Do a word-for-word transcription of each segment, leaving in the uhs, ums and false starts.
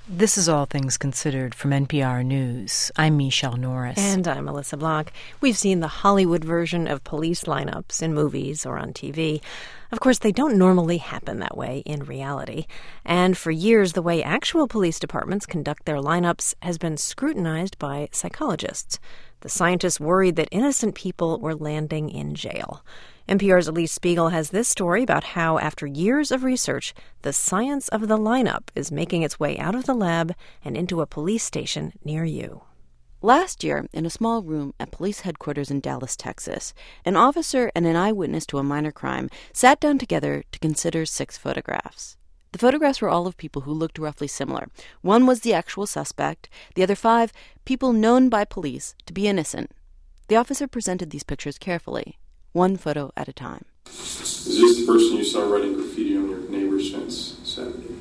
This is All Things Considered from N P R News. I'm Michelle Norris. And I'm Melissa Block. We've seen the Hollywood version of police lineups in movies or on T V. Of course, they don't normally happen that way in reality. And for years, the way actual police departments conduct their lineups has been scrutinized by psychologists. The scientists worried that innocent people were landing in jail. N P R's Elise Spiegel has this story about how, after years of research, the science of the lineup is making its way out of the lab and into a police station near you. Last year, in a small room at police headquarters in Dallas, Texas, an officer and an eyewitness to a minor crime sat down together to consider six photographs. The photographs were all of people who looked roughly similar. One was the actual suspect, the other five, people known by police to be innocent. The officer presented these pictures carefully, one photo at a time. Is this the person you saw writing graffiti on your neighbor's fence Saturday?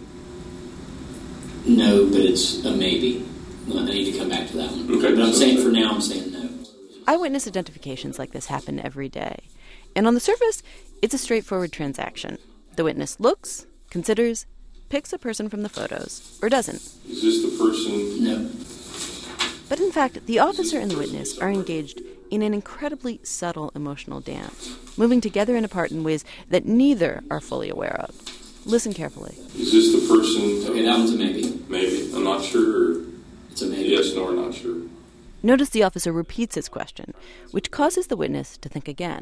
No, but it's a maybe. I need to come back to that one. Okay, but I'm so saying for now, I'm saying no. Eyewitness identifications like this happen every day. And on the surface, it's a straightforward transaction. The witness looks, considers, picks a person from the photos, or doesn't. Is this the person? No. But in fact, the officer and the witness are engaged in an incredibly subtle emotional dance, moving together and apart in ways that neither are fully aware of. Listen carefully. Is this the person? Okay, that one's a maybe. Maybe. I'm not sure. It's a maybe. Yes, no, or not sure. Notice the officer repeats his question, which causes the witness to think again.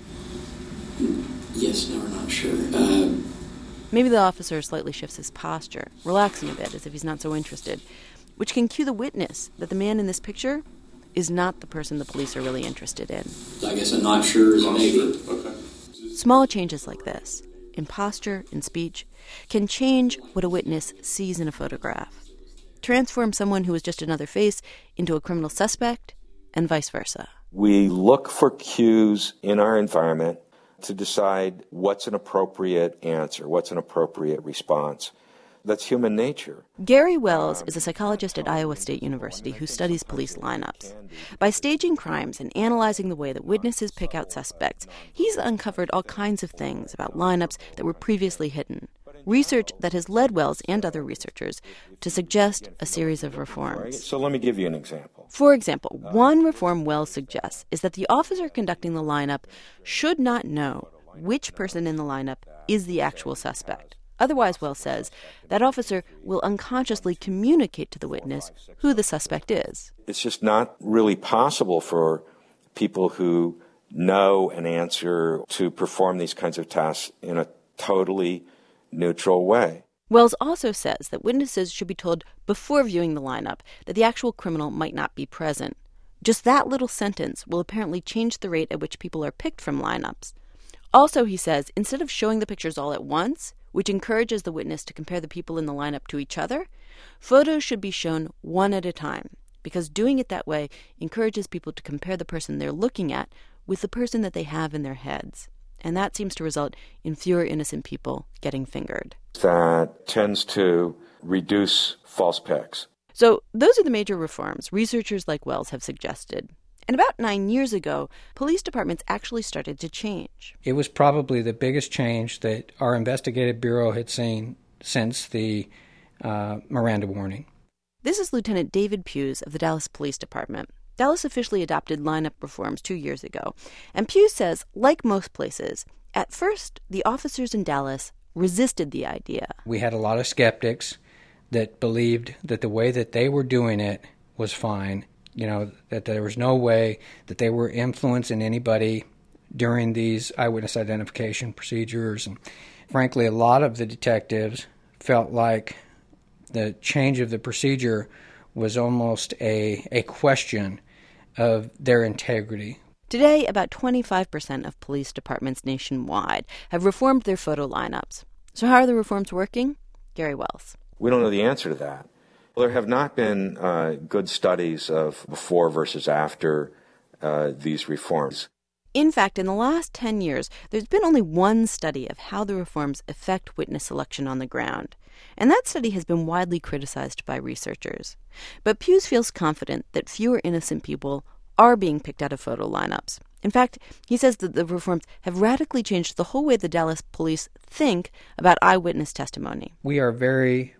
Yes, no, or not sure. Uh, Maybe the officer slightly shifts his posture, relaxing a bit as if he's not so interested, which can cue the witness that the man in this picture is not the person the police are really interested in. I guess I'm not sure is a Not maybe. sure. Okay. Small changes like this, in posture, in speech, can change what a witness sees in a photograph, transform someone who is just another face into a criminal suspect, and vice versa. We look for cues in our environment to decide what's an appropriate answer, what's an appropriate response. That's human nature. Gary Wells is a psychologist at Iowa State University who studies police lineups. By staging crimes and analyzing the way that witnesses pick out suspects, he's uncovered all kinds of things about lineups that were previously hidden. Research that has led Wells and other researchers to suggest a series of reforms. So let me give you an example. For example, one reform Wells suggests is that the officer conducting the lineup should not know which person in the lineup is the actual suspect. Otherwise, Wells says, that officer will unconsciously communicate to the witness who the suspect is. It's just not really possible for people who know an answer to perform these kinds of tasks in a totally neutral way. Wells also says that witnesses should be told before viewing the lineup that the actual criminal might not be present. Just that little sentence will apparently change the rate at which people are picked from lineups. Also, he says, instead of showing the pictures all at once, which encourages the witness to compare the people in the lineup to each other, photos should be shown one at a time, because doing it that way encourages people to compare the person they're looking at with the person that they have in their heads. And that seems to result in fewer innocent people getting fingered. That tends to reduce false pics. So those are the major reforms researchers like Wells have suggested. And about nine years ago, police departments actually started to change. It was probably the biggest change that our investigative bureau had seen since the uh, Miranda warning. This is Lieutenant David Pews of the Dallas Police Department. Dallas officially adopted lineup reforms two years ago. And Pews says, like most places, at first the officers in Dallas resisted the idea. We had a lot of skeptics that believed that the way that they were doing it was fine. You know, that there was no way that they were influencing anybody during these eyewitness identification procedures. And frankly, a lot of the detectives felt like the change of the procedure was almost a, a question of their integrity. Today, about twenty-five percent of police departments nationwide have reformed their photo lineups. So how are the reforms working? Gary Wells. We don't know the answer to that. There have not been uh, good studies of before versus after uh, these reforms. In fact, in the last ten years, there's been only one study of how the reforms affect witness selection on the ground. And that study has been widely criticized by researchers. But Pews feels confident that fewer innocent people are being picked out of photo lineups. In fact, he says that the reforms have radically changed the whole way the Dallas police think about eyewitness testimony. We are very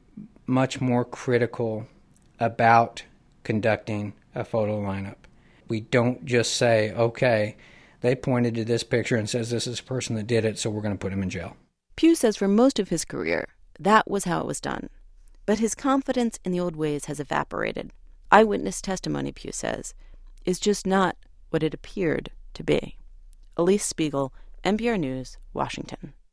much more critical about conducting a photo lineup. We don't just say, okay, they pointed to this picture and says this is the person that did it, so we're going to put him in jail. Pugh says for most of his career, that was how it was done. But his confidence in the old ways has evaporated. Eyewitness testimony, Pugh says, is just not what it appeared to be. Elise Spiegel, N P R News, Washington.